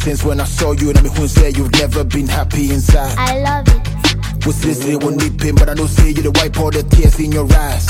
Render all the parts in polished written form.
since when I saw you. And I mean, who say you've never been happy inside. I love it. Was listening, won't need pain, but I know say you the wipe all the tears in your eyes.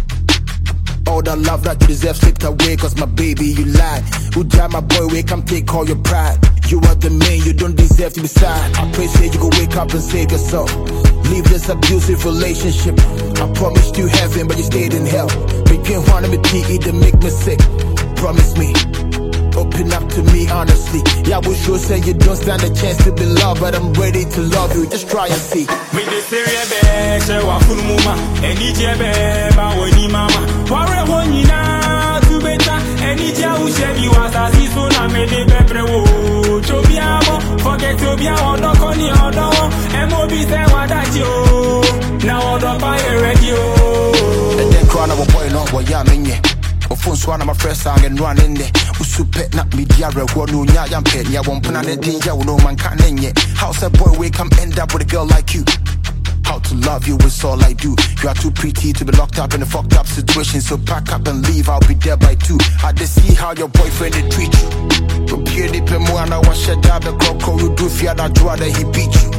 All the love that you deserve slipped away, cause my baby, you lied. Who drive my boy, wake up, take all your pride. You are the man, you don't deserve to be sad. I pray say you go wake up and save yourself. Leave this abusive relationship. I promised you heaven, but you stayed in hell. Between one and me, it make me sick. Promise me, open up to me honestly. Yeah, we sure say you don't stand a chance to be loved, but I'm ready to love you, just try and see. Me the serious bad, she wa full mama. Any jebe, ba woni mama. Ware woni na tu beta. Any ja u shebi wa sa si so na me de bebre wo. Chobia mo, forget chobia odo koni odo. Mobi se wa dachi o. Na odo pa e ready o. And then cry now boy no boy ya menye. Ofun swana my first song and run in there. Usupe na media rewo no nya yampe nya wompuna ne din ya no man kan enye. How a boy we come end up with a girl like you? How to love you is all I do. You are too pretty to be locked up in a fucked up situation, so pack up and leave, I'll be there by 2. I just see how your boyfriend they treat you. From here they play more and I wash your dad the clock you do fear that draw that he beat you.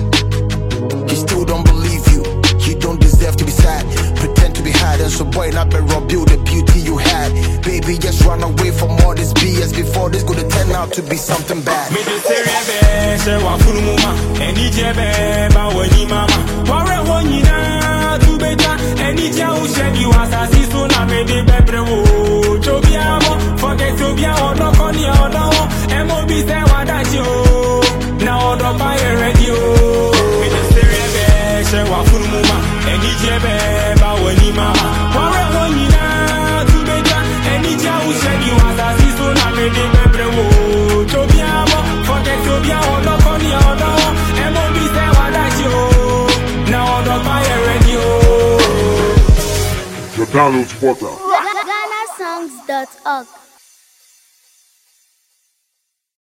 He still don't believe you. You don't deserve to be sad. Pretend to be hard and so boy not be rob you the beauty you had. Baby just run away from all this BS before this gonna turn out to be something bad. Me the serious bad, she wa full mama. Any jebe ba woni mama. Ware woni na tu beta. Any ja u shebi wa sa si so na me de bebre wo. Chobia mo, forget chobia odo koni odo. Mobi se wa dachi o. Na odo pa e ready o. Me the serious bad, she wa full mama. Any jebe ba woni mama. Ware woni na tu beta. Any ja u shebi wa sa si so na me de bebre wo. Chobia mo, forget chobia odo koni odo. Mobi se wa dachi o. Na odo pa e ready o. The download spotter. GhanaSongs.org